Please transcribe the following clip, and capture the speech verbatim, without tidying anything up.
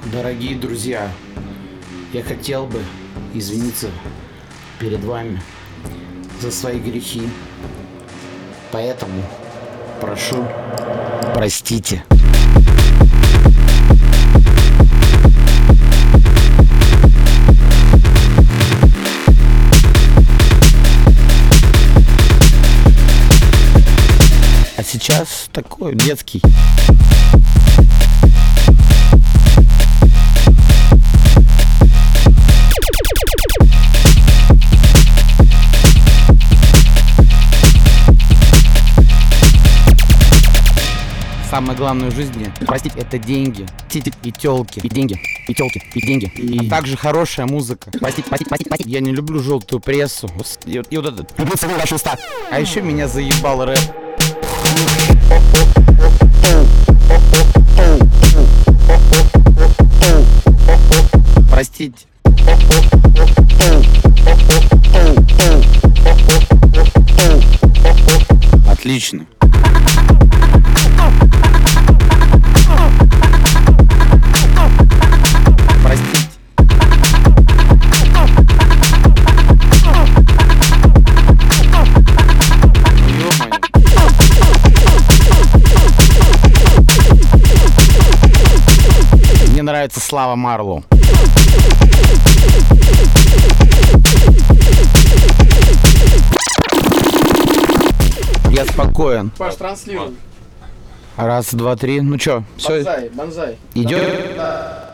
Дорогие друзья, я хотел бы извиниться перед вами за свои грехи, поэтому прошу, простите. А сейчас такой детский. Самое главное в жизни простить — это деньги, тити и тёлки, и деньги, и тёлки, и деньги, и а также хорошая музыка. Простить, простить, простить, простить. Я не люблю желтую прессу. И, и вот этот. Люблю целую ваши уста. А еще меня заебал рэп. Простите. Отлично. Простите. Ё-моё. Мне нравится Слава Марлоу. Я спокоен. Паш, транслируй. Раз, два, три. Ну чё, все. Бонзай, бонзай. Идет? Да.